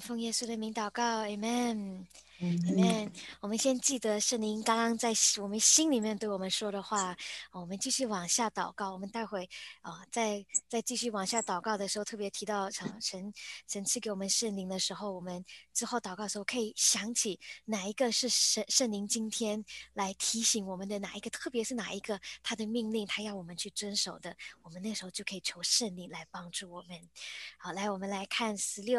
奉耶稣的名祷告 ，Amen。 嗯 Amen。我们先记得圣灵刚刚在我们心里面对我们说的话，我们继续往下祷告。我们待会再继续往下祷告的时候，特别提到神赐给我们圣灵的时候，我们之后祷告的时候可以想起哪一个是圣灵今天来提醒我们的哪一个，特别是哪一个他的命令，他要我们去遵守的，我们那时候就可以求圣灵来帮助我们。好，来我们来看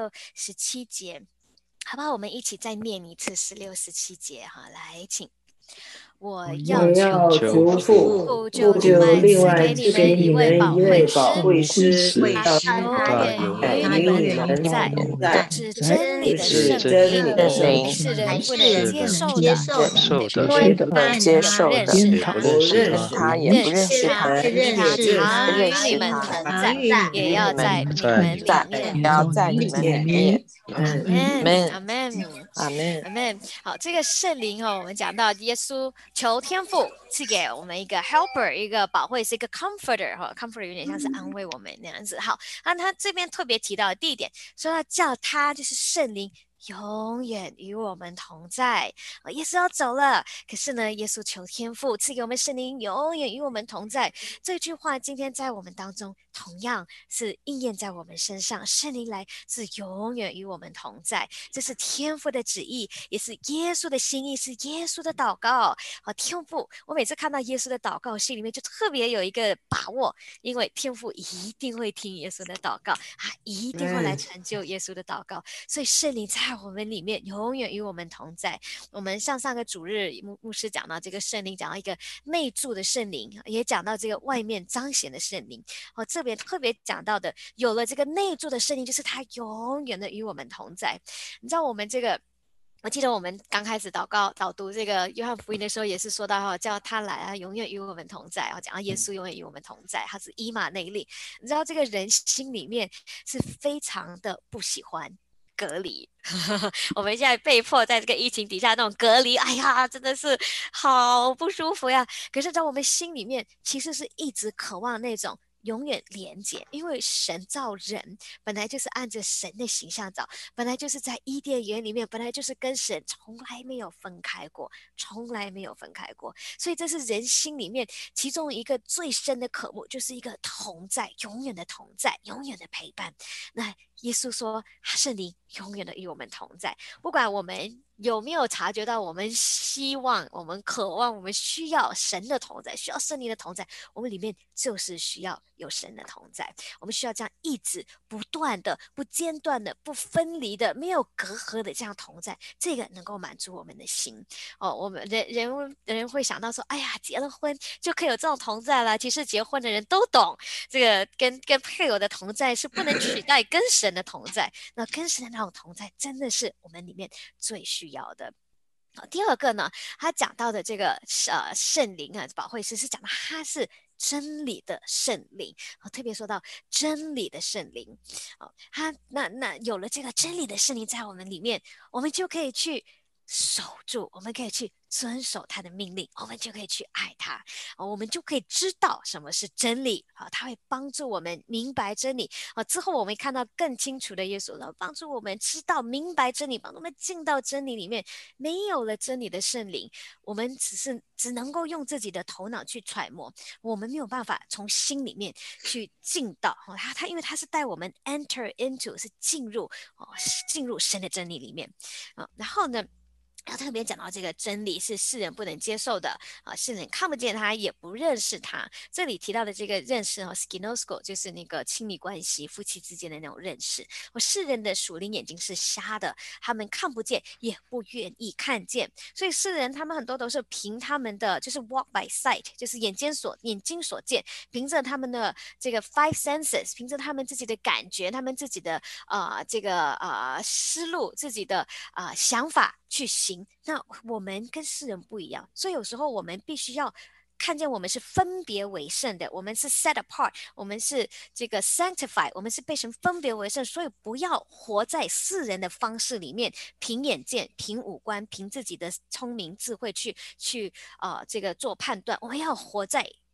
16、17节。好不好？我们一起再念一次16、17节哈，来，请。我要我求要求父， 父就就另外赐给你赐给你们一位们一位保保惠惠师， 师， 他永远与你们同在，是真理的是圣真理的圣灵， 灵， 世人不能接受的， 的， 因为不能接受认的， 识他， 不认识他也不认识他， 因为他常与认识你们他， 同在，也要在你们里面。 也要在你们里面。 阿门， 阿门。 阿门。好，这个圣灵我们讲到耶稣求天父赐给我们一个 helper， 一个保惠师，一个 comforter comforter 有点像是安慰我们那样子。好，那他这边特别提到的第一点，说要叫他就是圣灵永远与我们同在。耶稣要走了，可是呢，耶稣求天父赐给我们圣灵永远与我们同在。这句话今天在我们当中同样是应验在我们身上，圣灵来是永远与我们同在，这是天父的旨意，也是耶稣的心意，是耶稣的祷告。天父，我每次看到耶稣的祷告，心里面就特别有一个把握，因为天父一定会听耶稣的祷告，一定会来成就耶稣的祷告，所以圣灵在我们里面永远与我们同在。我们上个主日牧师讲到这个圣灵，讲到一个内住的圣灵，也讲到这个外面彰显的圣灵。这边特别讲到的，有了这个内住的圣灵，就是他永远的与我们同在。你知道我们这个。我记得我们刚开始导读这个约翰福音的时候，也是说到叫他来啊，永远与我们同在。讲到耶稣永远与我们同在，他是以马内利。你知道这个人心里面是非常的不喜欢隔离。我们现在被迫在这个疫情底下那种隔离，哎呀，真的是好不舒服呀。可是在我们心里面，其实是一直渴望那种永远连接，因为神造人本来就是按着神的形象造，本来就是在伊甸园里面，本来就是跟神从来没有分开过，从来没有分开过。所以这是人心里面其中一个最深的渴慕，就是一个同在，永远的同在，永远的陪伴。那耶稣说，圣灵永远的与我们同在，不管我们有没有察觉到，我们希望、我们渴望、我们需要神的同在，需要圣灵的同在，我们里面就是需要有神的同在。我们需要这样一直不断的、不间断的、不分离的、没有隔阂的这样同在，这个能够满足我们的心。我们人会想到说，哎呀，结了婚就可以有这种同在了。其实结婚的人都懂，这个跟配偶的同在是不能取代跟神的同在。那跟神的那种同在，真的是我们里面最需要的。第二个呢，他讲到的这个圣灵保惠师是讲到他是真理的圣灵，特别说到真理的圣灵。他那有了这个真理的圣灵在我们里面，我们就可以去守住，我们可以去遵守他的命令，我们就可以去爱他，我们就可以知道什么是真理。他会帮助我们明白真理。之后我们看到更清楚的耶稣了，帮助我们知道明白真理，帮助我们进到真理里面。没有了真理的圣灵，我们只能够用自己的头脑去揣摩，我们没有办法从心里面去进到他，因为他是带我们 enter into， 是进入神的真理里面。然后呢，他特别讲到这个真理是世人不能接受的世人看不见他，也不认识他。这里提到的这个认识skinosko 就是那个亲密关系，夫妻之间的那种认识。世人的属灵眼睛是瞎的，他们看不见，也不愿意看见。所以世人他们很多都是凭他们的就是 walk by sight， 就是眼睛所见，凭着他们的这个 five senses， 凭着他们自己的感觉，他们自己的思路，自己的想法去行。那我们跟世人不一样，所以有时候我们必须要看见我们是分别为圣的，我们是 set apart， 我们是这个 sanctify， 我们是被神分别为圣，所以不要活在世人的方式里面，凭眼见、凭五官、凭自己的聪明智慧去这个做判断。我们要活在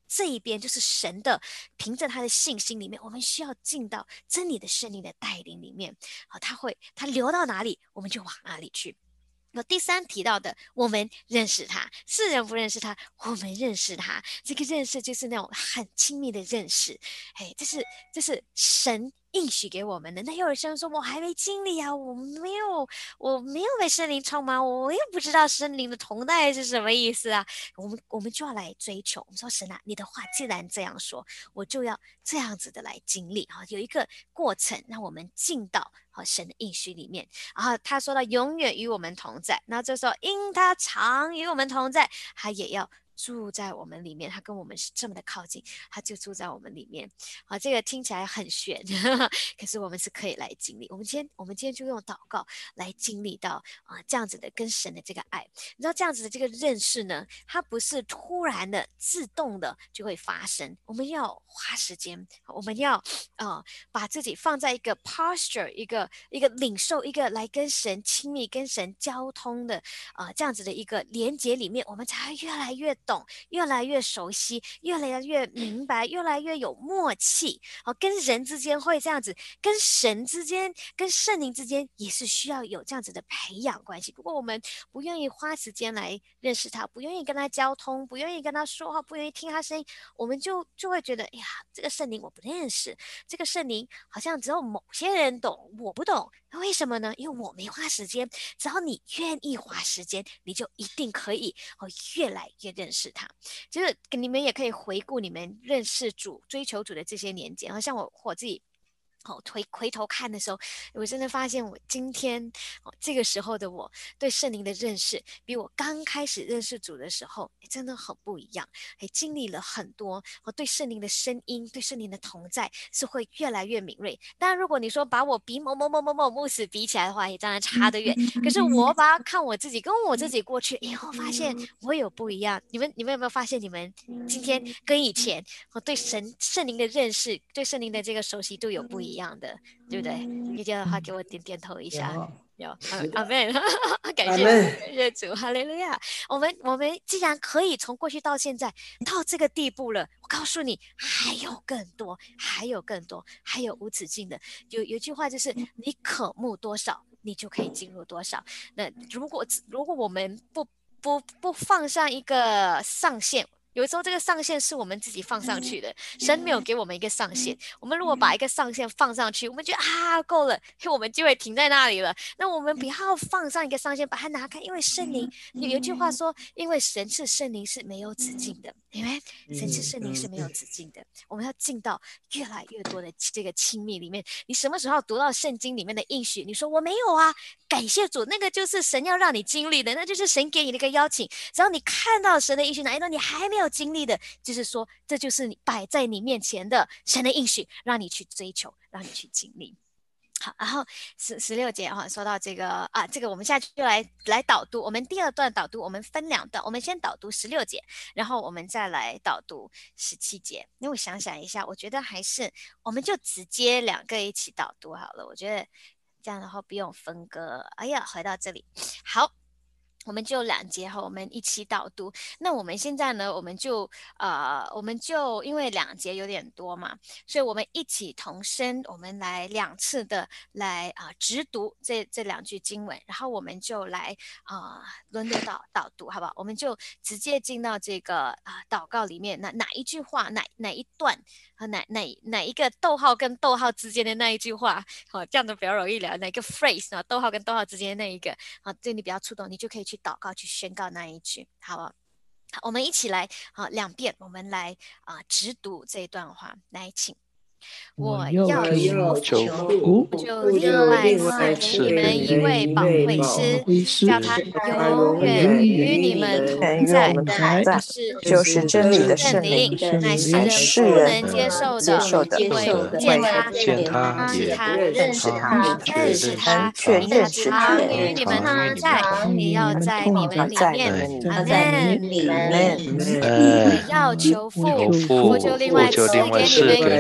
这一边就是神的，凭着他的信心里面，我们需要进到真理的圣灵的带领里面。好，他流到哪里，我们就往哪里去。那第三提到的，我们认识他，世人不认识他，我们认识他。这个认识就是那种很亲密的认识，这是神应许给我们的。那有人说我还没经历啊，我没有被圣灵充满，我也不知道圣灵的同在是什么意思啊。我们就要来追求，我们说神啊，你的话既然这样说，我就要这样子的来经历啊，有一个过程让我们进到神的应许里面。然后他说到永远与我们同在，那这时候因他常与我们同在，他也要住在我们里面，他跟我们是这么的靠近，他就住在我们里面。好，这个听起来很玄，可是我们是可以来经历。我们今天就用祷告来经历到这样子的跟神的这个爱。你知道这样子的这个认识呢，它不是突然的自动的就会发生，我们要花时间，我们要把自己放在一个 posture， 一个领受，一个来跟神亲密、跟神交通的这样子的一个连结里面，我们才会越来越懂，越来越熟悉，越来越明白，越来越有默契。跟人之间会这样子，跟神之间、跟圣灵之间也是需要有这样子的培养关系。如果我们不愿意花时间来认识他，不愿意跟他交通，不愿意跟他说话，不愿意听他声音，我们就会觉得，哎呀，这个圣灵我不认识，这个圣灵好像只有某些人懂，我不懂。为什么呢？因为我没花时间。只要你愿意花时间，你就一定可以越来越认识他。就是你们也可以回顾你们认识主、追求主的这些年间，像我自己。回头看的时候，我真的发现我今天这个时候的我对圣灵的认识，比我刚开始认识主的时候真的很不一样。经历了很多，对圣灵的声音、对圣灵的同在是会越来越敏锐。当然，如果你说把我比某牧师比起来的话，也当然差得远。可是我把看我自己跟我自己过去以后，发现我有不一样。你们有没有发现，你们今天跟以前对圣灵的认识、对圣灵的这个熟悉度有不一样的，对不对？有这样的话，给我点头一下。有，阿门，感谢主，哈利路亚。我们既然可以从过去到现在到这个地步了，我告诉你，还有更多，还有更多，还有无止境的。有句话就是，你渴慕多少，你就可以进入多少。那如果我们不放上一个上限。有时候这个上限是我们自己放上去的，神没有给我们一个上限。我们如果把一个上限放上去，我们觉得够了，我们就会停在那里了。那我们不要放上一个上限，把它拿开，因为圣灵有句话说，因为神是圣灵是没有止境的，因为神是圣灵是没有止境的。我们要进到越来越多的这个亲密里面。你什么时候读到圣经里面的应许？你说我没有啊，感谢主，那个就是神要让你经历的，那就是神给你的一个邀请。只要你看到神的应许，哪一段你还没有经历的，就是说这就是你摆在你面前的神的应许，让你去追求，让你去经历。好，然后16节说到这个这个我们现在就来导读。我们第二段导读，我们分两段，我们先导读16节，然后我们再来导读17节。那我想想一下，我觉得还是我们就直接两个一起导读好了。我觉得这样的话不用分割。哎呀，回到这里，好。我们就2节我们一起导读。那我们现在呢，我们就因为2节有点多嘛，所以我们一起同声，我们来2次的来直读这2句经文，然后我们就来轮流导读，好不好？我们就直接进到这个祷告里面，哪一句话，哪一段和哪一个逗号跟逗号之间的那一句话，这样都比较容易聊。哪个 phrase 呢？逗号跟逗号之间的那一个对你比较触动，你就可以去祷告去宣告那一句，好不好？好，我们一起来2遍，我们来直读这一段话，来请。我要求父，就另外赐给你们一位保惠师，叫他永远与你们同在， 就是真理的圣灵， 乃世人不能接受的，因为见他也认识他，因他常与你们同在，也要在你们里面。阿门。我要求父，就另外赐给你们一位保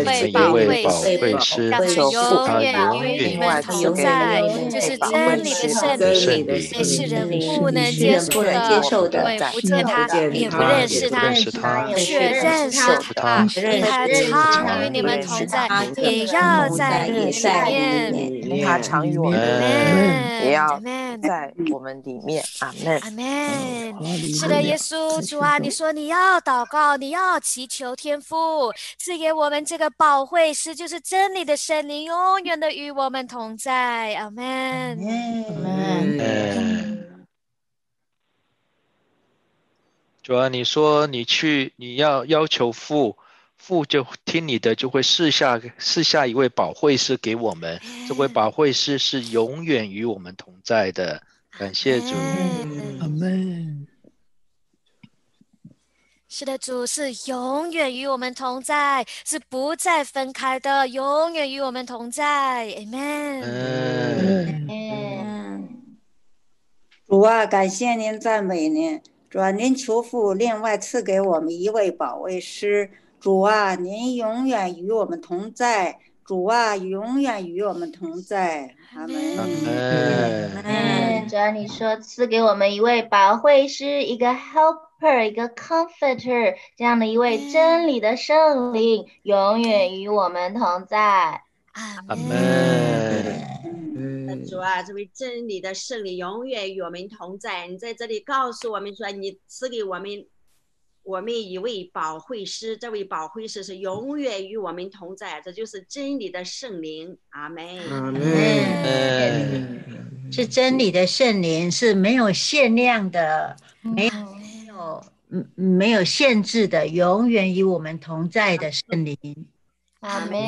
宝位会师， 会师， 让他求父永远他与你另外们同赐给在， 你一就是位宝真理的会师， 圣灵， 圣灵是人是不能接受的，因为不见他，也不认识他，却认识他，因他常与你们同在，也要在你们里面。 因他常与我们同在，也要在我们里面。阿门。 阿门。是的，耶稣主啊，你说你要祷告，你要祈求天父赐给我们这个保惠师，就是真理的圣灵，永远的与我们同在。阿门。 主啊，你说你要要求父就听你的，就会赐下一位保惠师给我们。这位保惠师是永远与我们同在的。感谢主。 阿门。 是的，主是永远与我们同在，是不再分开的，永远与我们同在。阿门。 主啊，感谢您，赞美您。主啊，您求父另外赐给我们一位保惠师。主啊，您永远与我们同在。主啊，永远与我们同在。阿门。 主啊，你说赐给我们一位保惠师，一个 helper， 一个 comforter， 这样的一位真理的圣灵，永远与我们同在。 阿门。 主啊，这位真理的圣灵永远与我们同在。你在这里告诉我们说，你赐给我们一位保惠师，这位保惠师是永远与我们同在，这就是真理的圣灵。阿门。 是真理的圣灵，是没有限量的，没有限制的，永远与我们同在的圣灵。 阿门。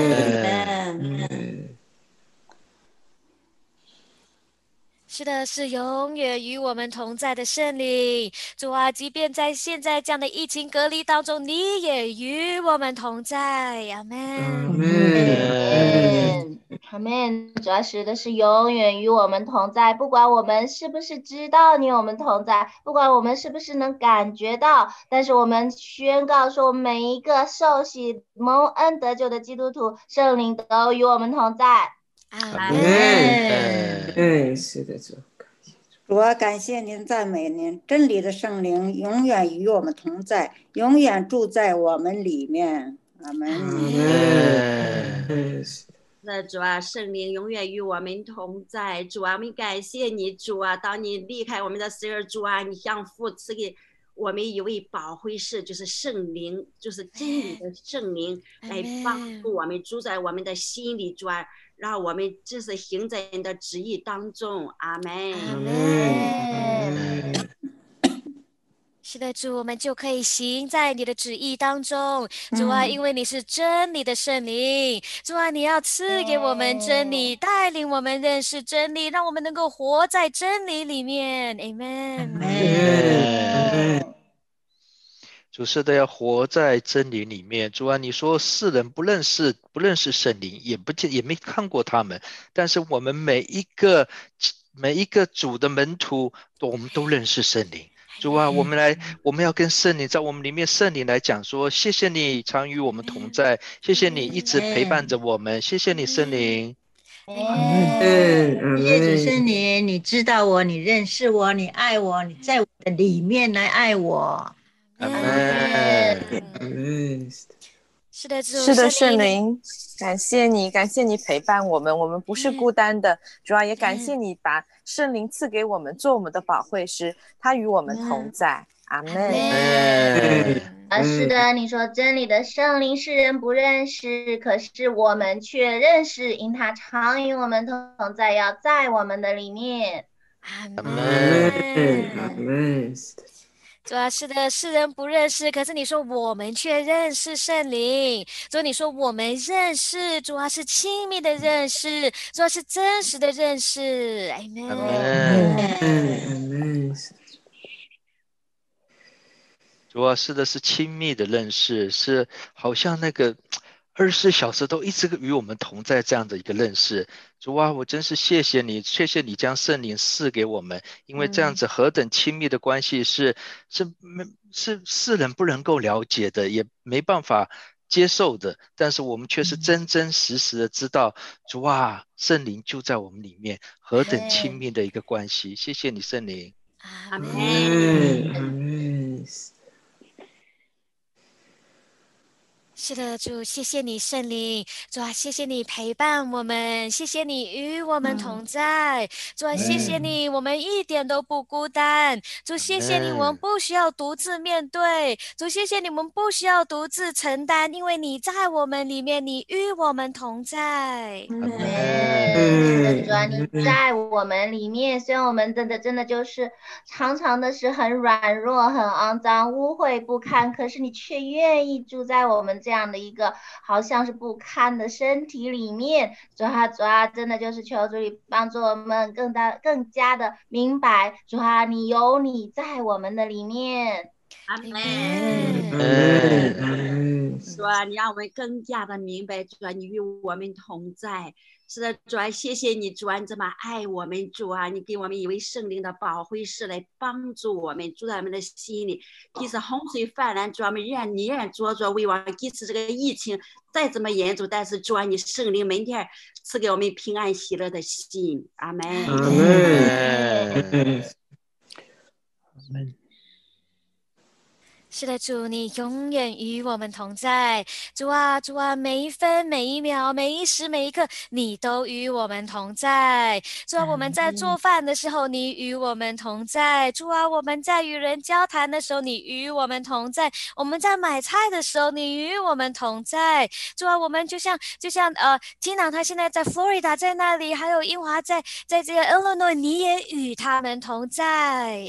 是的，是永远与我们同在的圣灵。主啊，即便在现在这样的疫情隔离当中，你也与我们同在。阿门。 阿门。主要是的是永远与我们同在，不管我们是不是知道你与我们同在，不管我们是不是能感觉到，但是我们宣告说，每一个受洗蒙恩得救的基督徒，圣灵都与我们同在。 阿门。 是的，主。 主啊，感谢您，赞美您，真理的圣灵永远与我们同在，永远住在我们里面。阿门。 那主啊，圣灵永远与我们同在。主啊，我们感谢你，主啊，当你离开我们的时候，主啊，你向父赐给我们一位保惠师，就是圣灵，就是真理的圣灵，来帮助我们，住在我们的心里，主啊，让我们这是行在你的旨意当中。阿门。 是的，主，我们就可以行在你的旨意当中。主啊，因为你是真理的圣灵，主啊，你要赐给我们真理，带领我们认识真理，让我们能够活在真理里面。Amen。 主是的，要活在真理里面。主啊，你说世人不认识圣灵，也没看过他们，但是我们每一个主的门徒，我们都认识圣灵。主啊，我们要跟圣灵在我们里面，圣灵来讲说，谢谢你常与我们同在，谢谢你一直陪伴着我们，谢谢你圣灵。 谢谢主圣灵，你知道我，你认识我，你爱我，你在我的里面来爱我。 阿门。 是的，主， 是的，圣灵，感谢你陪伴我们，我们不是孤单的。主要也感谢你把圣灵赐给我们，做我们的保惠师，他与我们同在。阿门。 是的，你说真理的圣灵世人不认识，可是我们却认识，因他常与我们同在，要在我们的里面。 阿门。 主啊，是的，世人不认识，可是你说我们却认识圣灵。主，你说我们认识，主啊，是亲密的认识，主啊，是真实的认识。阿门。 主啊，是的，是亲密的认识，是好像那个24小时都一直与我们同在这样的一个认识。主啊，我真是谢谢你将圣灵赐给我们，因为这样子何等亲密的关系是世人不能够了解的，也没办法接受的，但是我们却是真真实实的知道，主啊，圣灵就在我们里面，何等亲密的一个关系。谢谢你，圣灵。 阿门。 阿门。 是的，主，谢谢你，圣灵，主啊，谢谢你陪伴我们，谢谢你与我们同在，主啊，谢谢你，我们一点都不孤单，主，谢谢你，我们不需要独自面对，主，谢谢你，我们不需要独自承担，因为你在我们里面，你与我们同在。 是的，主啊，你在我们里面，虽然我们真的就是常常的是很软弱、很肮脏、污秽不堪，可是你却愿意住在我们这样的一个好像是不堪的身体里面。主啊，真的就是求主你帮助我们更加的明白，主啊，你有你在我们的里面。 阿门。主啊，你让我们更加的明白，主啊，你与我们同在。是的，主啊，谢谢你，主啊，你这么爱我们，主啊，你给我们一位圣灵的保惠师来帮助我们，住在我们的心里。即使洪水泛滥，主啊，我们你仍然坐着为王。即使这个疫情再怎么严重，但是主啊，你圣灵每天赐给我们平安喜乐的心。阿门。 阿门。 是的，主，你永远与我们同在。主啊，主啊，每一分每一秒每一时每一刻，你都与我们同在。主啊，我们在做饭的时候，你与我们同在。主啊，我们在与人交谈的时候，你与我们同在。我们在买菜的时候，你与我们同在。主啊，我们就像Tina 她现在在 Florida 在那里，还有英华在这个 Illinois， 你也与他们同在。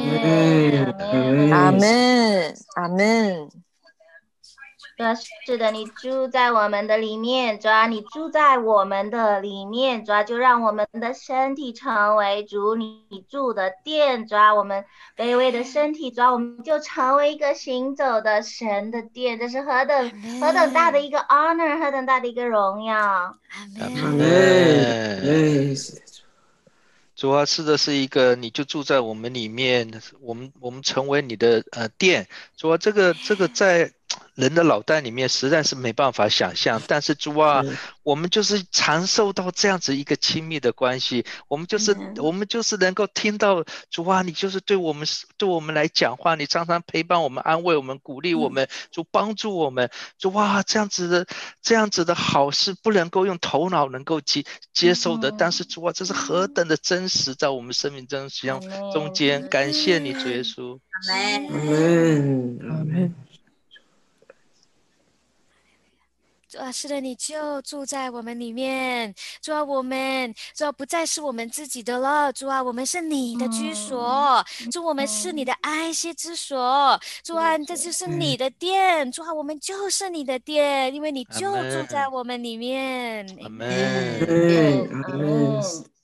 阿门。阿门。 主啊，是的，你住在我们的里面，主啊，你住在我们的里面，主啊，就让我们的身体成为主你住的殿，主啊，我们卑微的身体，主啊，我们就成为一个行走的神的殿，这是何等大的一个 honor， 何等大的一个荣耀。 阿门。 主啊，是的，是一个，你就住在我们里面，我们成为你的殿。主啊，这个在人的脑袋里面实在是没办法想象，但是主啊，我们就是尝受到这样子一个亲密的关系，我们就是能够听到主啊，你就是对我们来讲话，你常常陪伴我们、安慰我们、鼓励我们，主帮助我们，主啊，这样子的好是不能够用头脑能够接受的，但是主啊，这是何等的真实在我们生命中间，感谢你，主耶稣。 阿门。 主啊，是的，你就住在我们里面。主啊，主啊，不再是我们自己的了。主啊，我们是你的居所。主，我们是你的安息之所。主啊，这就是你的殿。主啊，我们就是你的殿，因为你就住在我们里面。 阿门。 阿门。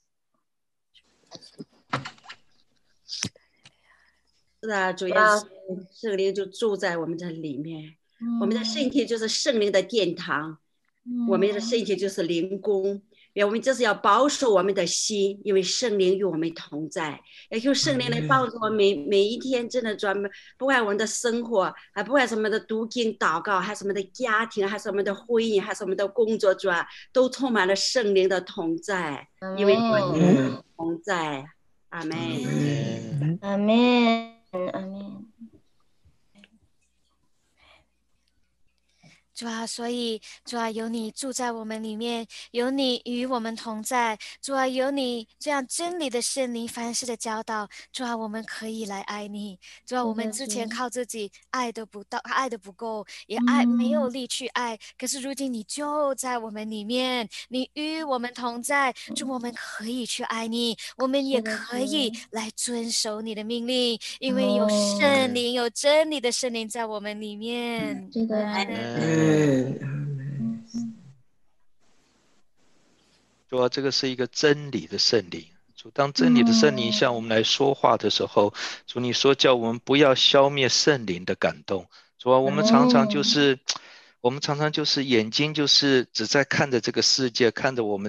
是的，主耶稣，圣灵就住在我们的里面。我们的身体就是圣灵的殿堂，我们的身体就是灵宫。我们这是要保守我们的心，因为圣灵与我们同在，要求圣灵来帮助我们每一天，真的专门不管我们的生活，还不管什么的读经祷告，还是我们的家庭，还是我们的婚姻，还是我们的工作，都充满了圣灵的同在，因为同在。阿门。 阿门。阿门。 主啊，所以主啊，有你住在我们里面，有你与我们同在。主啊，有你这样真理的圣灵凡事的教导。主啊，我们可以来爱你。主啊，我们之前靠自己爱的不够，也没有力去爱。可是如今你就在我们里面，你与我们同在。主，我们可以去爱你，我们也可以来遵守你的命令，因为有圣灵，有真理的圣灵在我们里面。 是的。 主啊，这个是一个真理的圣灵。主，当真理的圣灵向我们来说话的时候，主，你说叫我们不要消灭圣灵的感动。主啊，我们常常就是眼睛就是只在看着这个世界，看着我们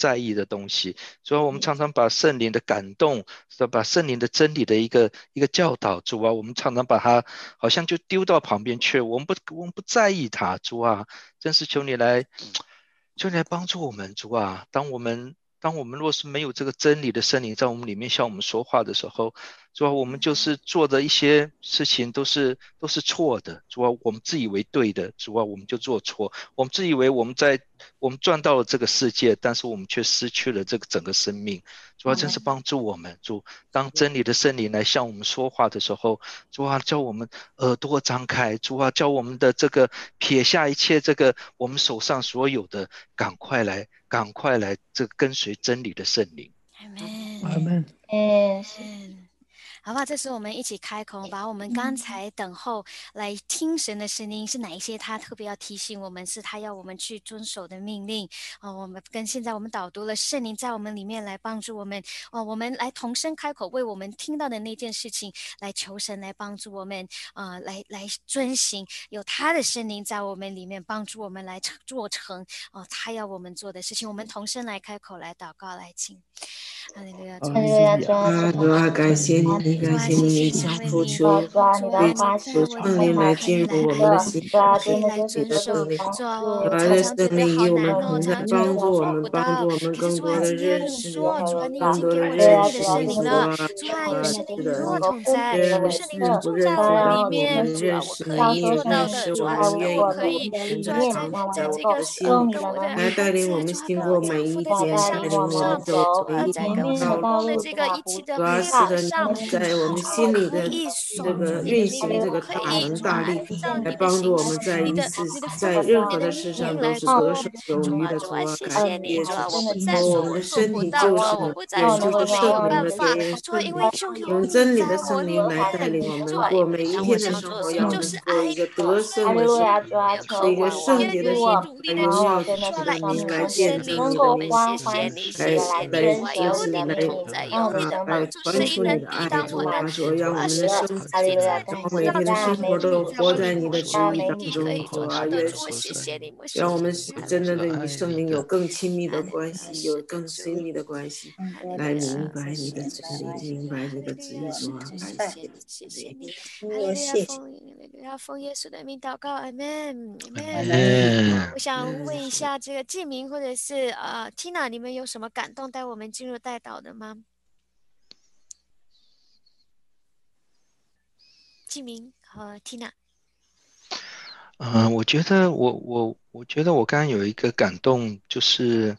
在意的东西。主啊，我们常常把圣灵的感动，把圣灵的真理的一个教导，主啊，我们常常把它好像就丢到旁边去，我们不在意它。主啊，真是求你来帮助我们。主啊，当我们若是没有这个真理的圣灵在我们里面向我们说话的时候，主啊，我们就是做的一些事情都是错的。主啊，我们自以为对的，主啊，我们就做错。我们自以为我们赚到了这个世界，但是我们却失去了这个整个生命。主啊，真是帮助我们。主，当真理的圣灵来向我们说话的时候，主啊，叫我们耳朵张开。主啊，叫我们的这个撇下一切这个我们手上所有的，赶快来这跟随真理的圣灵。 阿们。好不好？这时候我们一起开口，把我们刚才等候来听神的声音是哪一些，他特别要提醒我们，是他要我们去遵守的命令。我们跟现在我们导读了圣灵在我们里面来帮助我们。我们来同声开口，为我们听到的那件事情来求神来帮助我们，来遵行，有他的圣灵在我们里面帮助我们来做成他要我们做的事情。我们同声来开口来祷告来请。哈利路亚， 主啊，感谢你，感谢你，向父求，求圣灵来进入我们的心， 可以来遵守。主啊，我常常觉得好难哦，常常觉得我做不到。可是主啊，今天你说，主啊，你已经给我真理的圣灵了。主啊，有圣灵与我同在，有圣灵就住在我里面。主啊，我可以做到的。主啊，是的，我可以。主啊，在这个跟我的孩子，主啊，丈夫的这个相处上，在跟我老公的这个一起的配合上，我可以守住你的命令，我可以按照你的心意、你的在任何的事上都是得胜有余的。 主啊，谢谢你，主啊，我不再我说我们的身做不到，主啊， 体就是我不再说我没有办法，主啊，因为就有你真理的在我里圣灵来带面， 领我们主啊， 过每一当我天的想做的事生活，要就是做一个得所以胜的生活， 我要靠一个我，我也圣洁的生愿意活， 努力的荣耀去说来依靠见圣灵， 证你主，我们的名字， 谢谢你，谢来谢你， 来主啊， 就是有你的来同在，有你的帮助， 传谁能出你的爱， 抵挡我呢？ 主主啊， 让我们的是的， 生活， 现在让每天的生活都活在你的旨意当中，主啊，愿让我们真的与圣灵有更亲密的关系，有更亲密的关系，来明白你的真理，明白你的旨意，主啊， 谢谢你，奉耶稣的名祷告，阿门，阿门。 我想问一下，这个季明或者是Tina， 你们有什么感动带我们进入代祷的吗？季明和 Tina。 我觉得我刚刚有一个感动，就是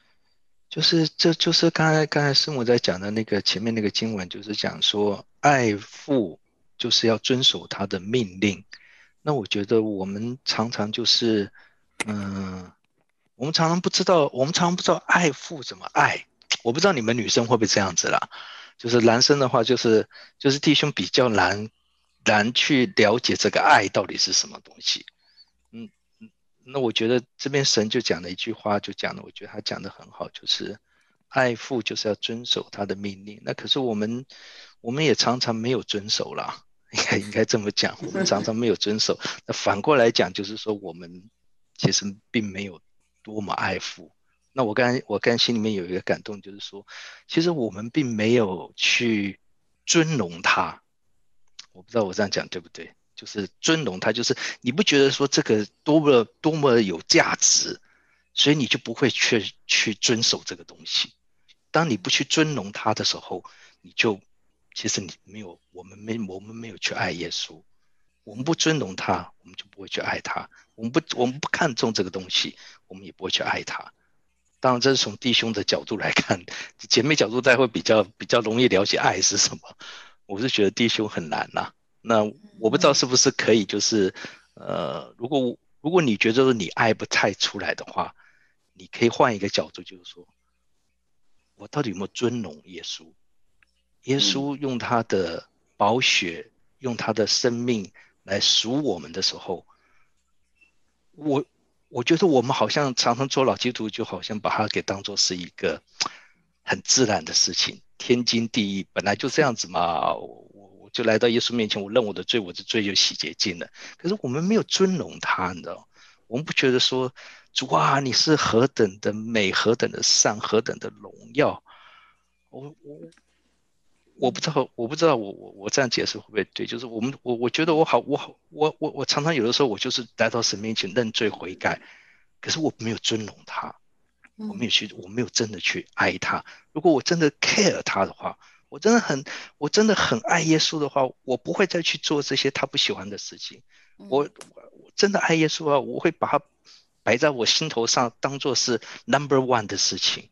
刚才师母在讲的那个前面那个经文，就是讲说爱父就是要遵守他的命令。那我觉得我们常常就是我们常常不知道爱父怎么爱。我不知道你们女生会不会这样子啦，就是男生的话就是弟兄比较难去了解这个爱到底是什么东西。那我觉得这边神就讲了一句话，就讲了，我觉得他讲得很好，就是爱父就是要遵守他的命令。那可是我们也常常没有遵守啦，应该这么讲，我们常常没有遵守。那反过来讲，就是说我们其实并没有多么爱父。那我刚才心里面有一个感动，就是说，其实我们并没有去尊荣他。我不知道我这样讲对不对？就是尊荣他，就是你不觉得说这个多么有价值，所以你就不会去遵守这个东西。当你不去尊荣他的时候，其实我们没有去爱耶稣。我们不尊荣他，我们就不会去爱他。我们不看重这个东西，我们也不会去爱他。当然这是从弟兄的角度来看，姐妹角度再会比较容易了解爱是什么。我是觉得弟兄很难啦。那我不知道是不是可以，就是如果你觉得你爱不太出来的话，你可以换一个角度，就是说我到底有没有尊荣耶稣？耶稣用他的宝血，用他的生命来赎我们的时候，我觉得我们好像常常做老基督徒，就好像把它给当作是一个很自然的事情，天经地义，本来就这样子嘛。我就来到耶稣面前，我认我的罪，我的罪就洗洁净了。可是我们没有尊荣他，你知道，我们不觉得说主啊，你是何等的美，何等的善，何等的荣耀。我不知道我这样解释会不会对？就是我觉得我常常有的时候我就是来到神面前认罪悔改，可是我没有尊荣他，我没有真的去爱他。如果我真的 care 他的话，我真的很爱耶稣的话，我不会再去做这些他不喜欢的事情。我真的爱耶稣啊，我会把他摆在我心头上，当作是 number 1的事情。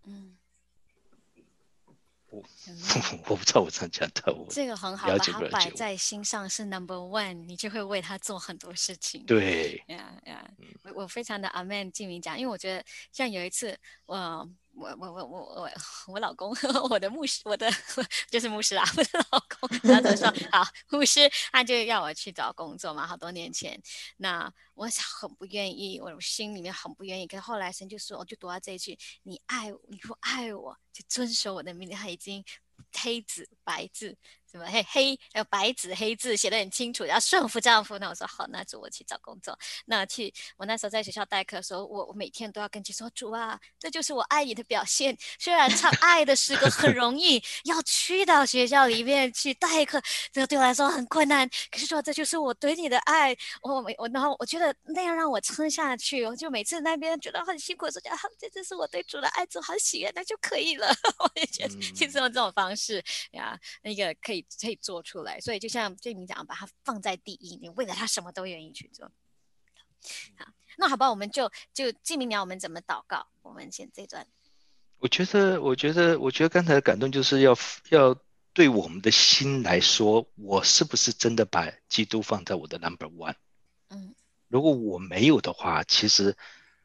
我不知道我这样讲的， 这个很好，把它摆在心上是 number 1，你就会为他做很多事情。 对， 我非常的 amen 敬明讲，因为我觉得像有一次，我老公，我的牧师，就是牧师啦，我的老公，他怎么说？好，牧师他就要我去找工作嘛，好多年前，那我很不愿意，我心里面很不愿意，可是后来神就说，我就读到这一句：你若爱我，就遵守我的命令。他已经黑字白字。什么白纸黑字写得很清楚，要顺服丈夫。那我说好，那主我去找工作。我那时候在学校代课的时候，我每天都要跟主说，主啊，这就是我爱你的表现。虽然唱爱的诗歌很容易，要去到学校里面去代课，这个对我来说很困难。可是说这就是我对你的爱，然后我觉得那样让我撑下去。我就每次那边觉得很辛苦的时候，这就是我对主的爱，主好喜悦，那就可以了。我也觉得就是用这种方式呀，那个可以做出来，所以就像这名讲，把它放在第一，你为了他什么都愿意去做。好，那好吧，我们就季明鸟，我们怎么祷告？我们先这段。 我觉得刚才的感动就是要对我们的心来说，我是不是真的把基督放在我的 number 1？如果我没有的话，其实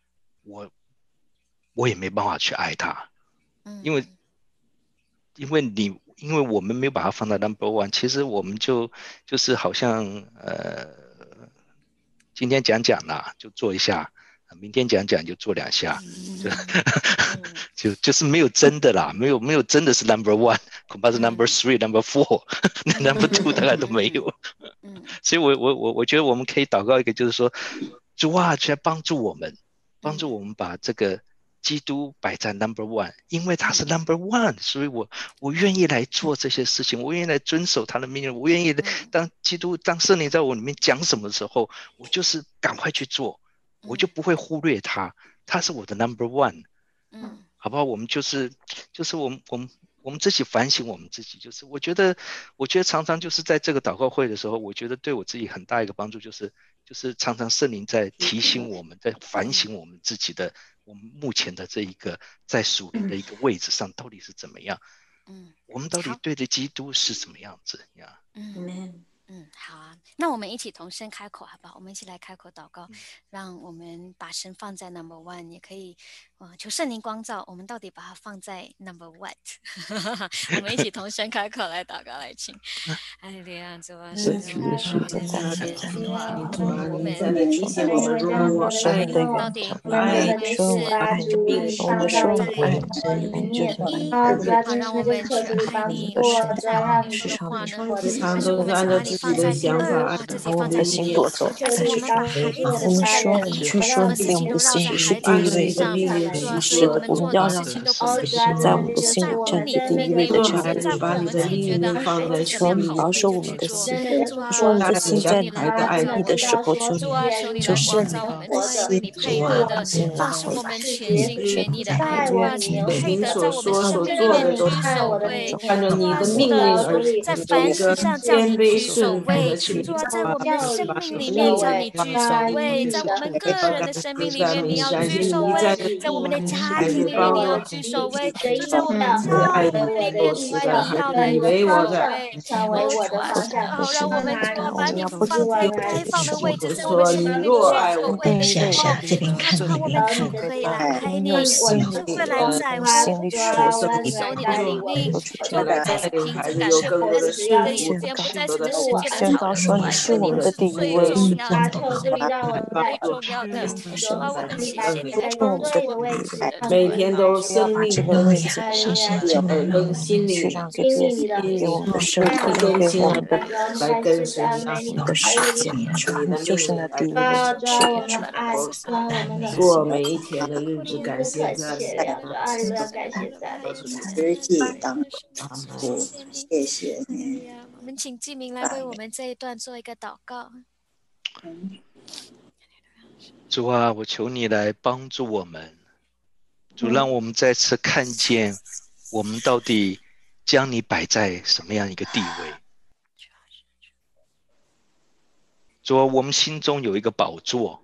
我也没办法去爱他，因为我们没有把它放在 number 1，其实我们就是好像今天讲啦，就做一下，明天讲就做2下，就是没有真的啦，没有真的是 number 1，恐怕是 number 3、number 4、number 2大概都没有。所以我觉得我们可以祷告一个，就是说，主啊，来帮助我们把这个基督摆在 number 1，因为他是 number 1，所以我愿意来做这些事情，我愿意来遵守他的命令，我愿意当圣灵在我里面讲什么的时候，我就是赶快去做，我就不会忽略他是我的 number 1。好不好？我们就是我们自己反省我们自己，就是我觉得常常就是在这个祷告会的时候，我觉得对我自己很大一个帮助，就是常常圣灵在提醒我们，在反省我们自己的，我们目前的这一个在属灵的一个位置上到底是怎么样，我们到底对着基督是什么样子呀？ 好啊，那我们一起同声开口好不好？我们一起来开口祷告，让我们把神放在 number 1，也可以求圣灵光照，我们到底把它放在 number what？ 我们一起同声开口来祷告，来请。哎呀，主啊，是我们提醒我们，如果生命的到底是我们说爱让我们去爱你，是的话呢，但是我们把你放在第2，自己放在第1，但是我们把孩子放在第1，我们事情都绕在孩子身上，是我们做的事情都不是在我们的心里站在第1位的这样在乎我们自己觉得孩子怎么样好， 说我们的心，说你的心在爱你的时候，求圣灵我们为你配合的，放手我们全心全意的爱，主啊，请配得在我们生命里面居首位，主啊，是的，在凡事上叫你居首位，主啊，在我们的生命里面叫你居首位，在我们个人的生命里面你要居首位，在我们的家庭里面你要居首位，就在我们教会里面你要来居首位，主啊，让我们主啊把你放在该放的位置，在我们生命里面居首位的时候，主啊，我们就可以来爱你，就会来在乎，就来遵守你的命令，就来再次停止感受我们的心的意见，不再是只是宣告说你是我们的第一位， 最重要的， 求主让我们在最重要的，主啊，我们谢谢你来我们做的我们是的主， 每天都生命这个位置跟心灵去让这个给我们的生命，给我们的来跟随你的时间，主，你就是那第一位，是的主。 过每一天的日子，感谢赞美。 实际当中，谢谢你。 我们请记明来为我们这一段做一个祷告。 主啊，我求你来帮助我们，主，让我们再次看见我们到底将你摆在什么样一个地位。主啊，我们心中有一个宝座，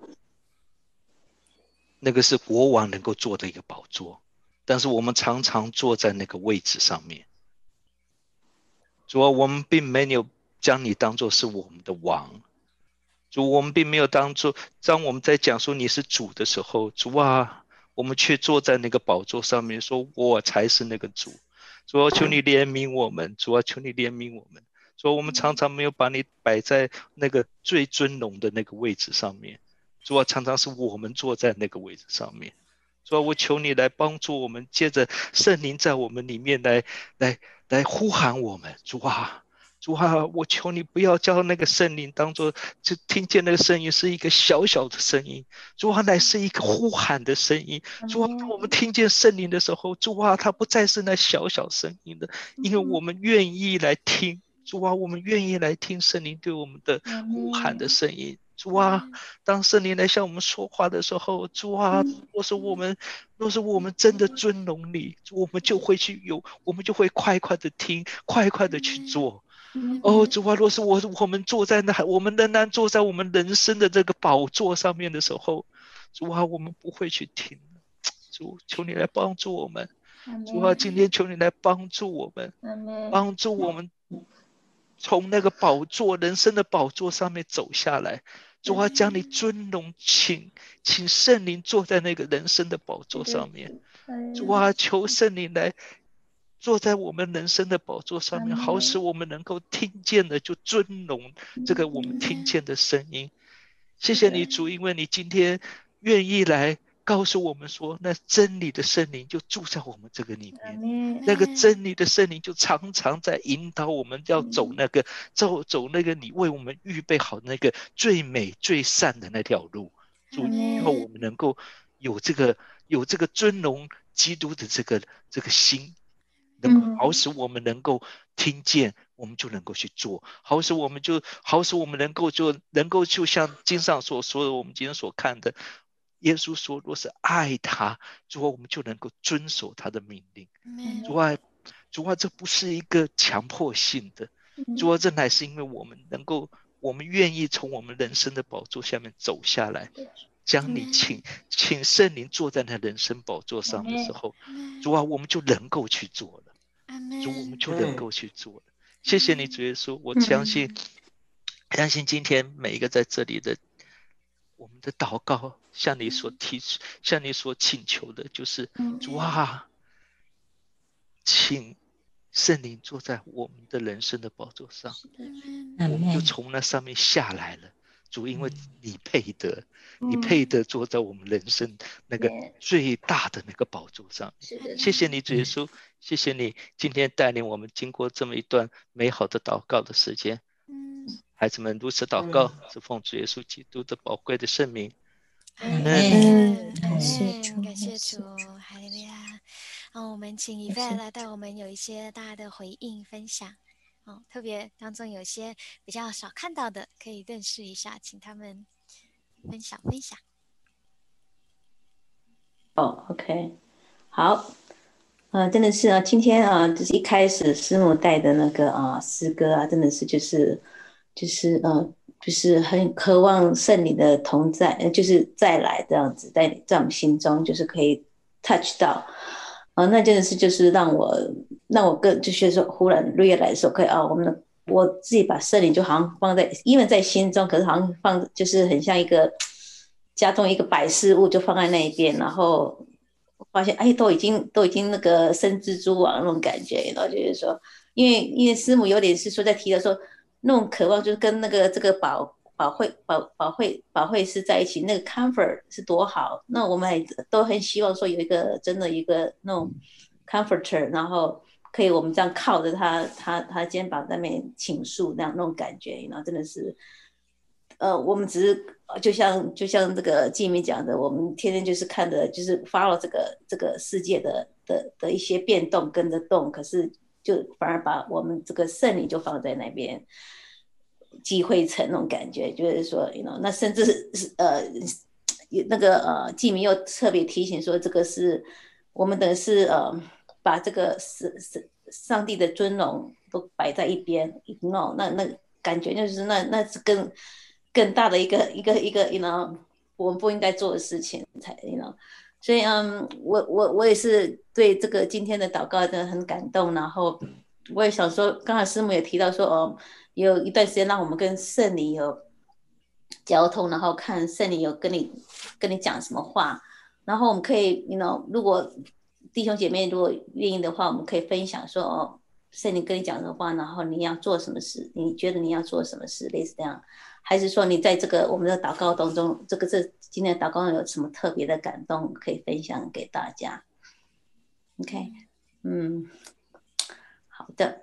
那个是国王能够坐的一个宝座，但是我们常常坐在那个位置上面。主啊，我们并没有将你当作是我们的王。主，我们并没有当我们在讲说你是主的时候，主啊，我们却坐在那个宝座上面说我才是那个主。主啊，求你怜悯我们，主啊，求你怜悯我们。主啊，我们常常没有把你摆在那个最尊荣的那个位置上面。主啊，常常是我们坐在那个位置上面。主啊，我求你来帮助我们，借着圣灵在我们里面来呼喊我们。主啊，主啊，我求你不要叫那个圣灵当作就听见那个声音是一个小小的声音，主啊，乃是一个呼喊的声音。主啊，当我们听见圣灵的时候，主啊，它不再是那小小声音的，因为我们愿意来听。主啊，我们愿意来听圣灵对我们的呼喊的声音。主啊，当圣灵来向我们说话的时候，主啊，若是我们真的尊荣你，我们就会快快的听，快快的去做。主啊，若是我们坐在那，我们仍然坐在我们人生的这个宝座上面的时候，主啊，我们不会去听。主，求你来帮助我们。主啊，今天求你来帮助我们，帮助我们从那个宝座，人生的宝座上面走下来。主啊，将你尊荣，请圣灵坐在那个人生的宝座上面。主啊，求圣灵来坐在我们人生的宝座上面，好使我们能够听见的就尊荣这个我们听见的声音。谢谢你主，因为你今天愿意来告诉我们说，那真理的圣灵就住在我们这个里面，那个真理的圣灵就常常在引导我们要走那个你为我们预备好那个最美最善的那条路。主，以后我们能够有这个尊荣基督的这个心，好使我们能够听见，我们就能够去做，好使我们能够就像经上所说的，我们今天所看的，耶稣说若是爱他，主啊，我们就能够遵守他的命令。主啊，这不是一个强迫性的，主啊，这乃是因为我们愿意从我们人生的宝座下面走下来，将你请圣灵坐在那人生宝座上的时候，主啊，我们就能够去做了。主，我们就能够去做了。谢谢你主耶稣，我相信今天每一个在这里的我们的祷告，向你所请求的就是主啊，请圣灵坐在我们的人生的宝座上，我们就从那上面下来了。主，因为你配得坐在我们人生那个最大的那个宝座上。谢谢你主耶稣，谢谢你今天带领我们经过这么一段美好的祷告的时间。孩子们如此祷告，是奉主耶稣基督的宝贵的圣名。 感谢主，哈利路亚。我们请以菲来带我们有一些大家的回应分享。特别当中有些比较少看到的，可以认识一下，请他们分享。 OK， 好，真的是今天就是一开始师母带的那个诗歌真的是就是很渴望圣灵的同在，就是再来这样子，在我们心中就是可以 touch 到。那真的是就是让我更就是说，忽然六月来的时候，可以我自己把圣灵就好像放在，因为在心中，可是好像就是很像一个家中一个摆饰物，就放在那一边，然后发现都已经那个生蜘蛛网那种感觉，然后就是说，因为师母有点是说在提的说， 那种渴望，就是跟这个保会师在一起，那个 comfort 是多好。那我们也都很希望说有一个真的一个那种 comforter， 然后可以我们这样靠着他肩膀在那边倾诉那种感觉，然后真的是，我们只是就像这个季明讲的，我们天天就是看着就是 follow 这个世界的一些变动跟着动，可是就反而把我们这个圣灵就放在那边。积灰尘那种感觉，就是说那甚至那个季明又特别提醒说，这个是我们等于是把这个上帝的尊荣都摆在一边 ignore， 那感觉就是那是更大的一个我们不应该做的事情才所以我也是对这个今天的祷告真的很感动，然后我也想说，刚才师母也提到说有一段时间让我们跟圣灵有交通，然后看圣灵有跟你讲什么话，然后我们可以如果弟兄姐妹如果愿意的话，我们可以分享说圣灵跟你讲的话，然后你要做什么事，你觉得你要做什么事，类似这样，还是说你在这个我们的祷告当中，这今天的祷告中有什么特别的感动可以分享给大家 ？OK， 好的。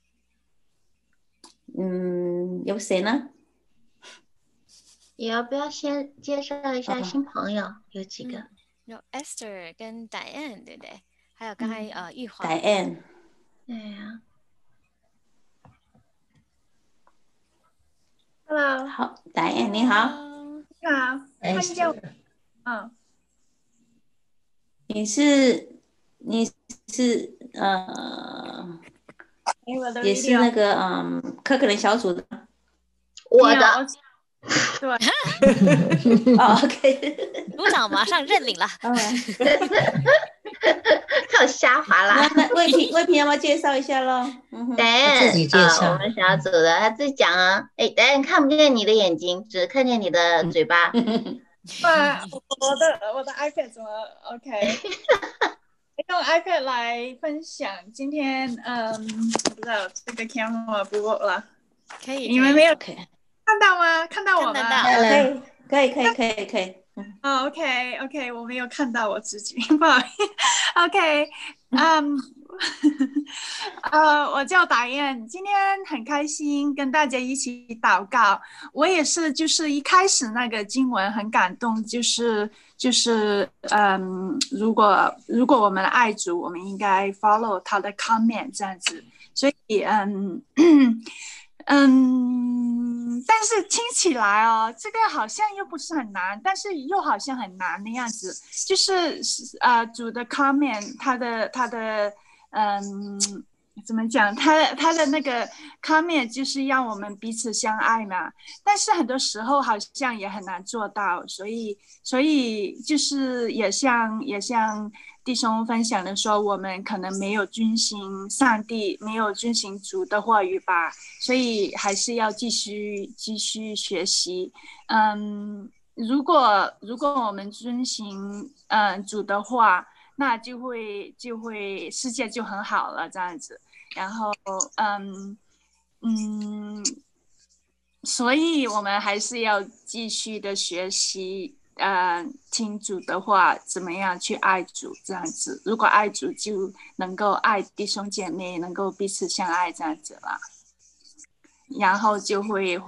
有谁呢？ 也要不要先介绍一下新朋友？有几个？ 有 Esther 跟 Diane， 对不对？还有刚才玉华。 Diane。 对呀。 Hello。 好 ，Diane 你好。 你好。看见我？ 你是也是那个科克人小组的， 我的， 对 ，OK， 组长马上认领了， 靠瞎划啦。 那魏平要不要介绍一下咯？ 自己介绍， 我们小组的他自己讲啊。但看不见你的眼睛，只看见你的嘴巴。 我的 iPad 怎么 OK？用 iPad 来分享今天，不知道这个 camera 不过了， 可以， 你们没有看到吗？看到我吗？ 可以。 OK， 我没有看到我自己，不好意思。OK， 我叫Diane，今天很开心跟大家一起祷告。我也是，就是一开始那个经文很感动，就是如果我们爱主，我们应该 follow 他的 comment 这样子。所以但是听起来这个好像又不是很难，但是又好像很难的样子。就是主的 comment， 他的怎么讲？他的那个 comment 就是让我们彼此相爱嘛。但是很多时候好像也很难做到，所以就是也像弟兄分享的说，我们可能没有遵行上帝，没有遵行主的话语吧，所以还是要继续学习。如果我们遵行主的话，那就会世界就很好了这样子。然后所以我们还是要继续的学习。听主的话，怎么样去爱主这样子？如果爱主，就能够爱弟兄姐妹，能够彼此相爱这样子啦。然后就会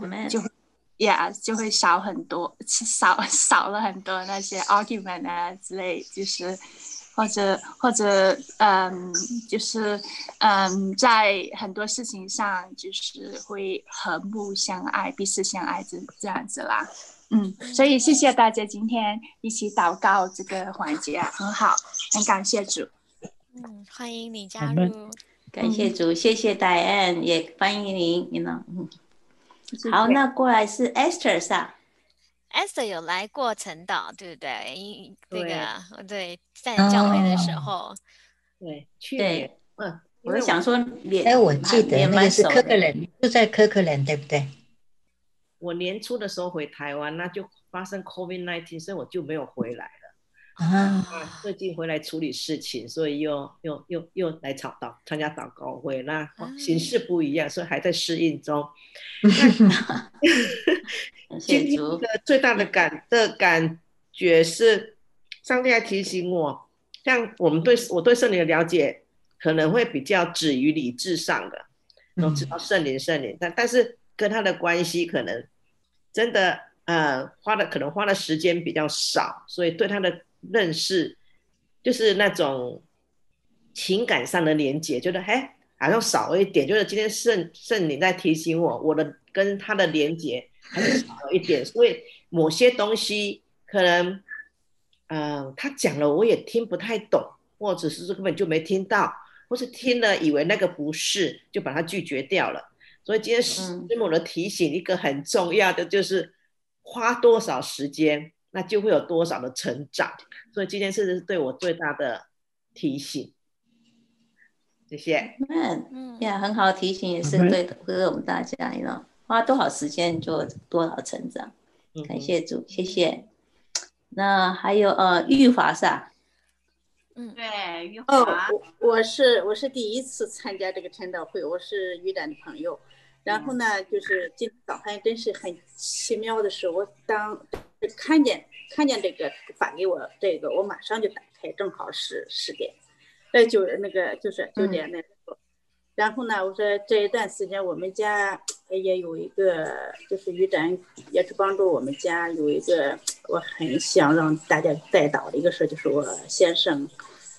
少很多，少了很多那些 argument 啊之类，就是或者就是在很多事情上就是会和睦相爱，彼此相爱这样子啦。所以谢谢大家今天一起祷告这个环节很好，很感谢主。 欢迎你加入， 感谢主，谢谢 Diane， 也欢迎您，好，那过来是 Esther 上。 Esther 有来过陈岛，对不对？那个对，在教会的时候， 对，去年， 我就想说， 我记得那个是科克人，就在科克人，对不对？ 我年初的时候回台湾，那就发生 COVID-19， 所以我就没有回来了。 最近回来处理事情，所以又来参加祷告会，那形式不一样，所以还在适应中。今天的最大的感觉是，上帝还提醒我，像我对圣灵的了解可能会比较止于理智上的，都知道圣灵，但是跟他的关系可能真的花的时间比较少，所以对他的认识就是那种情感上的连结，觉得好像少了一点，就是今天圣灵在提醒我的跟他的连结还是少了一点，所以某些东西可能他讲了我也听不太懂，或者是根本就没听到，或是听了以为那个不是，就把它拒绝掉了。所以今天师母的提醒一个很重要的就是花多少时间，那就会有多少的成长，所以今天是对我最大的提醒。谢谢。 很好的提醒，也是对我们大家，花多少时间就多少成长。感谢主，谢谢。那还有玉华是吧？ 对，玉华。我是第一次参加这个晨祷会，我是于展的朋友。然后呢，就是今天早上真是很奇妙的是，我当看见这个发给我这个，我马上就打开，正好是10点。就是9点那时候，然后呢，我说这一段时间我们家也有一个，就是于展也是帮助我们家有一个，我很想让大家带导的一个事，就是我先生，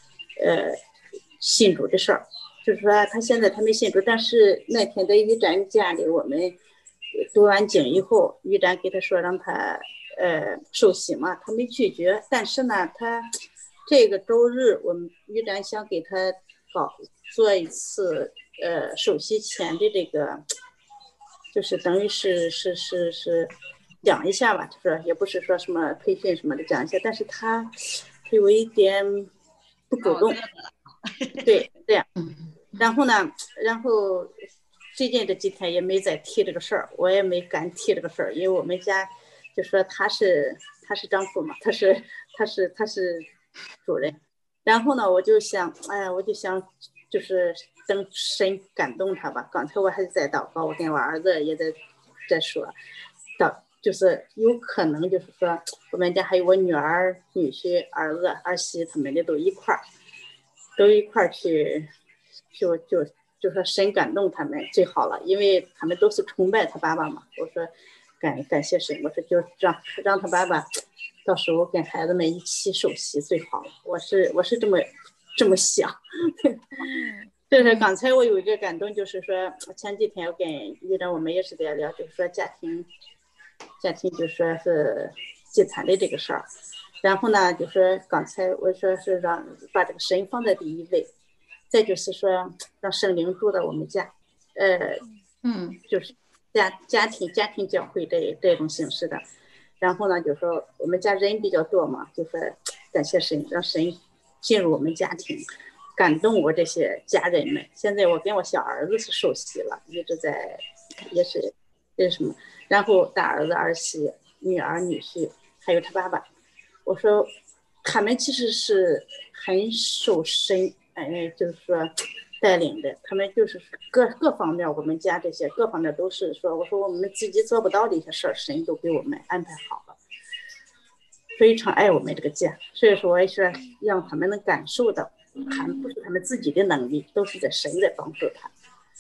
信主的事儿，就是说他现在他没信主，但是那天在于展家里，我们读完经以后，于展给他说让他受洗嘛，他没拒绝，但是呢，他。这个周日，我们于展想给他做一次受洗前的这个，就是等于是讲一下吧，就是也不是说什么培训什么的讲一下，但是他有一点不主动，对这样，然后最近这几天也没再提这个事儿，我也没敢提这个事儿，因为我们家就说他是丈夫嘛，他是主任，然后呢，我就想，就是等神感动他吧。刚才我还是在祷告，我跟我儿子也在说，就是有可能就是说，我们家还有我女儿、女婿、儿子、儿媳，他们的都一块儿去，就说神感动他们最好了，因为他们都是崇拜他爸爸嘛。我说感谢神，我说就让他爸爸。到时候跟孩子们一起受洗最好，我是这么想。这是刚才我有一个感动，就是说前几天我跟于展我们也是在聊，就是说家庭就说是祭坛的这个事儿，然后呢，就说刚才我说是把这个神放在第一位，再就是说让圣灵住在我们家，就是家庭教会这种形式的。然后呢，就说我们家人比较多嘛，就说感谢神，让神进入我们家庭，感动我这些家人们。现在我跟我小儿子是受洗了，一直在也是什么，然后大儿子、儿媳、女儿、女婿，还有他爸爸，我说他们其实是很受神就是说带领的，他们就是各方面，我们家这些各方面都是说，我说我们自己做不到的一些事儿，神都给我们安排好了，非常爱我们这个家，所以说我也是让他们能感受到，不是他们自己的能力，都是在神在帮助他。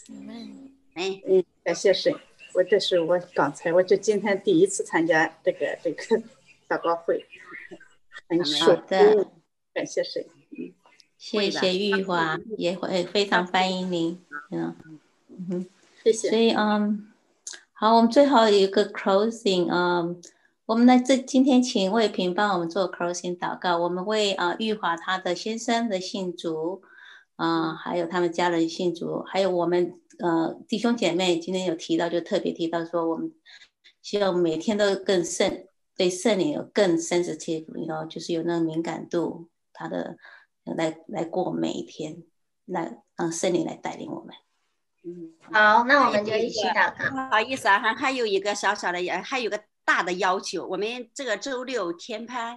感谢神，这是我刚才我就今天第一次参加这个祷告会，很受鼓，感谢神。 谢谢玉华，也会非常欢迎您。 谢谢。 所以好，我们最后有一个 closing，我们今天请魏平帮我们做 closing 祷告。我们为玉华他的先生的信主，还有他们家人信主，还有我们弟兄姐妹今天有提到，就特别提到说，我们希望每天都更对圣灵有更 sensitive，就是有那个敏感度，他的。来过每一天，让圣灵来带领我们。 好，那我们就一起祷告。 不好意思啊，还有一个小小的，还有个大的要求，我们这个周六天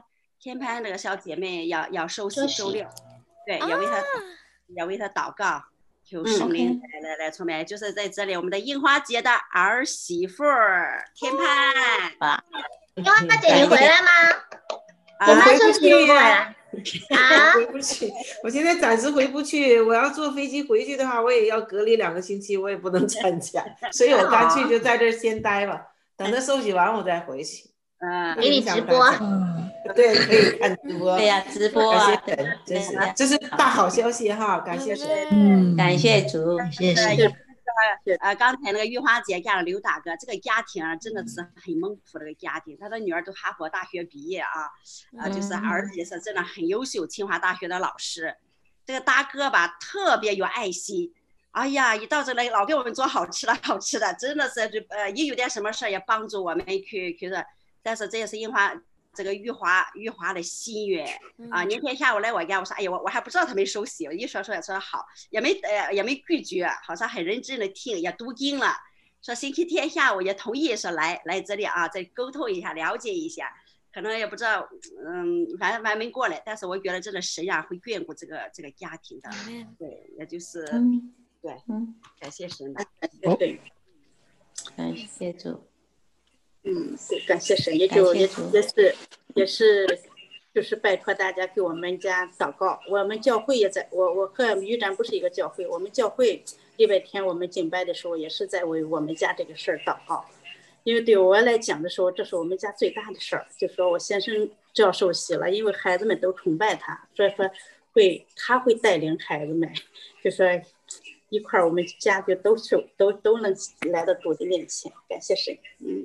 天潘那个小姐妹要受洗周六，对，要为她祷告，求圣灵来充满。就是在这里，我们的樱花节的儿媳妇天潘， 樱花姐你回来吗？ 我回不去呀， 回不去，我现在暂时回不去。我要坐飞机回去的话，我也要隔离2个星期，我也不能参加，所以我干脆就在这儿先待吧，等他受洗完我再回去。 给你直播， 对，可以看直播。 对呀，直播啊， 感谢神，这是大好消息哈，感谢神， 感谢主，谢谢。 刚才那个玉花姐加上刘大哥，这个家庭啊，真的是很蒙福的一个家庭。他的女儿都哈佛大学毕业啊，就是儿子也是真的很优秀，清华大学的老师。这个大哥吧，特别有爱心。哎呀，一到这来老给我们做好吃的，真的是一有点什么事也帮助我们去做。但是这也是这个玉华的心愿啊！那天下午来我家，我说，哎呀，我还不知道他们受洗，我一说好，也没拒绝，好像很认真的听，也读经了。说星期天下午也同意说来这里啊，再沟通一下，了解一下。可能也不知道，反正还没过来，但是我觉得真的神啊会眷顾这个家庭的，对，也就是对，感谢神的， 对， 感谢主。 对，感谢神，也是，就是拜托大家给我们家祷告。我们教会也在，我和于展不是一个教会，我们教会礼拜天我们敬拜的时候，也是在为我们家这个事儿祷告。因为对我来讲的时候，这是我们家最大的事儿，就说我先生就要受洗了，因为孩子们都崇拜他，所以说他会带领孩子们，就说一块儿我们家就都能来到主的面前，感谢神。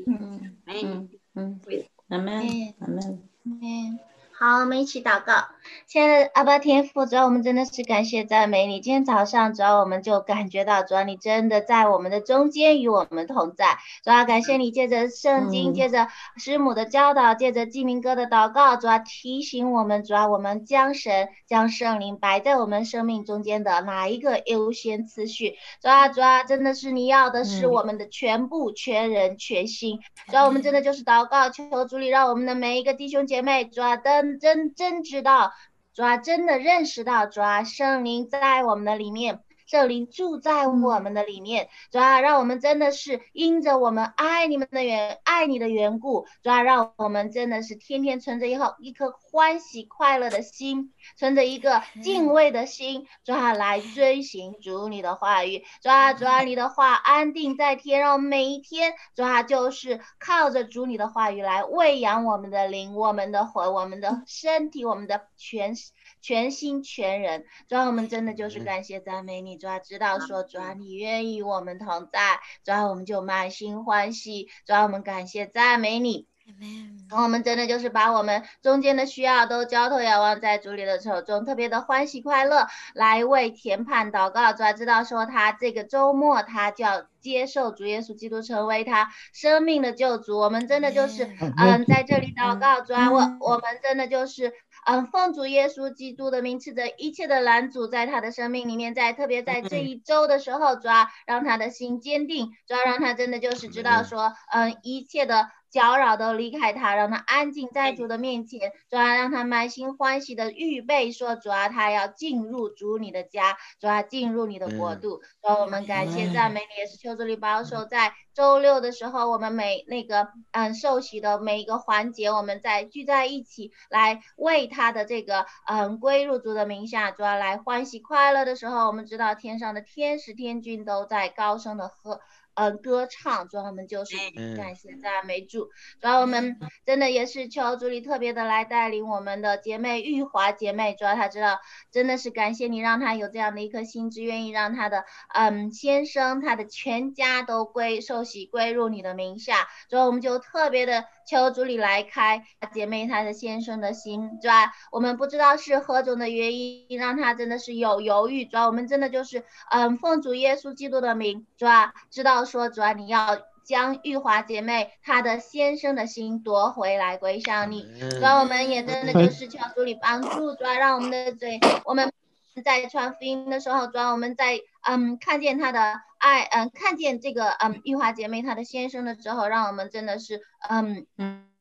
阿门。 好，我们一起祷告。亲爱的阿爸天父，主要我们真的是感谢赞美你。今天早上，主要我们就感觉到，主要你真的在我们的中间与我们同在。主要感谢你，借着圣经，借着师母的教导，借着记明哥的祷告，主要提醒我们，主要我们将圣灵摆在我们生命中间的哪一个优先次序。主要真的是你要的是我们的全部、全人、全心。主要我们真的就是祷告，求主里让我们的每一个弟兄姐妹，主要真知道，主要真的认识到，主要圣灵在我们的里面，圣灵住在我们的里面，主要让我们真的是因着我们爱你的缘故，主要让我们真的是天天存着一颗欢喜快乐的心，存着一个敬畏的心，主要来遵行主你的话语，主要你的话安定在天，让我们每一天主要就是靠着主你的话语来喂养我们的灵、我们的魂、我们的身体、我们的全心全人。主要我们真的就是感谢赞美你，主要知道说主要你愿意我们同在，主要我们就满心欢喜，主要我们感谢赞美你。然后我们真的就是把我们中间的需要都交托仰望在主里的手中，特别的欢喜快乐来为田盼祷告。主要知道说他这个周末他就要接受主耶稣基督成为他生命的救主。我们真的就是在这里祷告，主要我们真的就是奉主耶稣基督的名，斥责一切的拦阻在他的生命里面，特别在这一周的时候，主要让他的心坚定，主要让他真的就是知道说一切的搅扰都离开他，让他安静在主的面前，主要让他满心欢喜的预备说，主要他要进入主你的家，主要进入你的国度。主要我们感谢赞美你，也是求主你保守在周六的时候，我们受洗的每一个环节，我们再聚在一起来为他的这个归入主的名下，主要来欢喜快乐的时候，我们知道天上的天使天君都在高声的歌唱，主要我们就是感谢赞美主。主要我们真的也是求主你特别的来带领我们的姐妹玉华姐妹，主要她知道真的是感谢你，让她有这样的一颗心志，愿意让她的先生她的全家都受洗归入你的名下。主要我们就特别的求主你来开姐妹她的先生的心，主要我们不知道是何种的原因让她真的是有犹豫，主要我们真的就是奉主耶稣基督的名，主要知道说主要你要将玉华姐妹她的先生的心夺回来归向你。主要我们也真的就是求主你帮助，主要让我们的嘴，我们在传福音的时候，主要我们在看见她的爱，看见这个玉华姐妹她的先生的时候，让我们真的是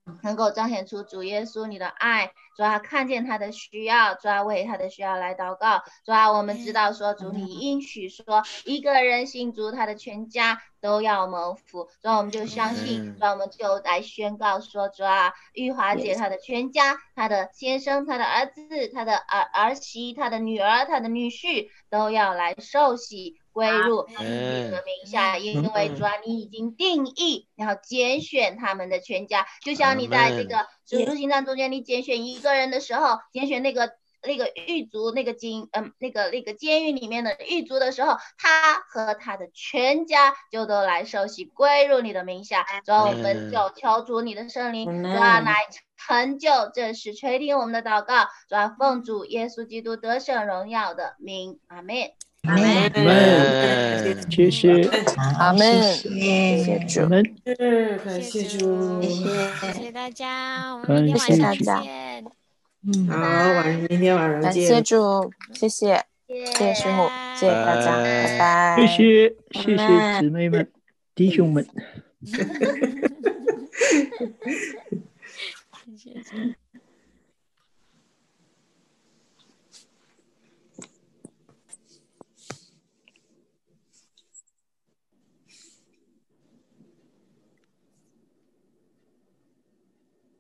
能够彰显出主耶稣你的爱，主啊，看见他的需要，主啊，为他的需要来祷告，主啊，我们知道说主你应许说一个人信主，他的全家都要蒙福，主啊，我们就相信，主啊，我们就来宣告说，主啊，玉华姐她的全家，她的先生，她的儿子，她的儿媳，她的女儿，她的女婿都要来受洗归入你的名下，因为主啊，你已经定义，然后拣选他们的全家，就像你在这个使徒行传中间，你拣选一个人的时候，拣选那个狱卒，那个监狱里面的狱卒的时候，他和他的全家就都来受洗归入你的名下，主啊，我们就求主你的圣灵，主啊，来成就这事，垂听我们的祷告，主啊，奉主耶稣基督得胜荣耀的名，阿们。 阿门，谢谢， 阿门， 谢谢主， 感谢主， 谢谢大家，我们明天晚上见。 好，明天晚上见。 感谢主，谢谢，谢谢师母，谢谢大家，拜拜。 谢谢姊妹们、弟兄们。 谢谢。